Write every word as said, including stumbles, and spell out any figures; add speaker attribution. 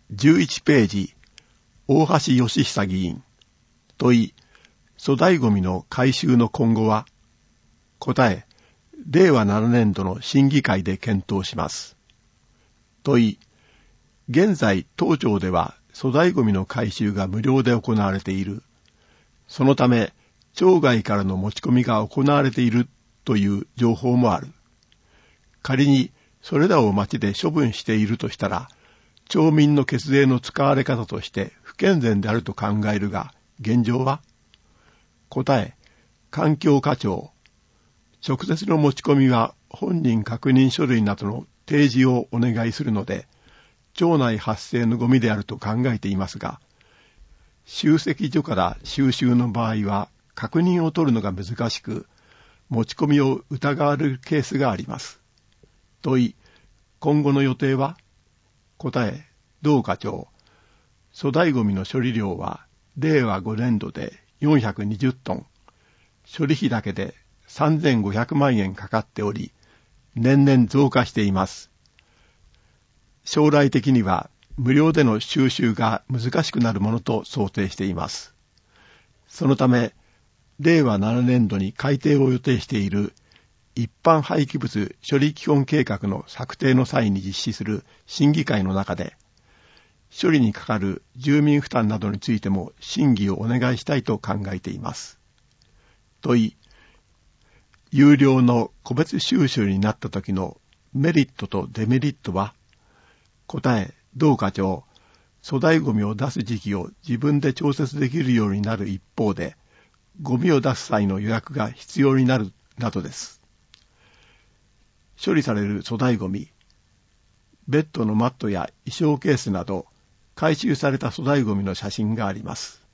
Speaker 1: じゅういちページ、大橋義久議員。問い、粗大ごみの回収の今後は？答え、れいわななねんどの審議会で検討します。問い、現在当庁では粗大ごみの回収が無料で行われている。そのため、町外からの持ち込みが行われているという情報もある。仮にそれらを町で処分しているとしたら、町民の血税の使われ方として不健全であると考えるが、現状は？答え、環境課長。直接の持ち込みは本人確認書類などの提示をお願いするので、町内発生のゴミであると考えていますが、集積所から収集の場合は確認を取るのが難しく、持ち込みを疑われるケースがあります。問い、今後の予定は？答え、同課長。粗大ごみの処理量はれいわごねんどでよんひゃくにじゅっトン。処理費だけでさんぜんごひゃくまんえんかかっており、年々増加しています。将来的には無料での収集が難しくなるものと想定しています。そのため、れいわななねんどに改定を予定している一般廃棄物処理基本計画の策定の際に実施する審議会の中で、処理にかかる住民負担などについても審議をお願いしたいと考えています。問い、有料の個別収集になった時のメリットとデメリットは？答え、同課長。粗大ごみを出す時期を自分で調節できるようになる一方で、ゴミを出す際の予約が必要になるなどです。処理される粗大ごみ、ベッドのマットや衣装ケースなど、回収された粗大ごみの写真があります。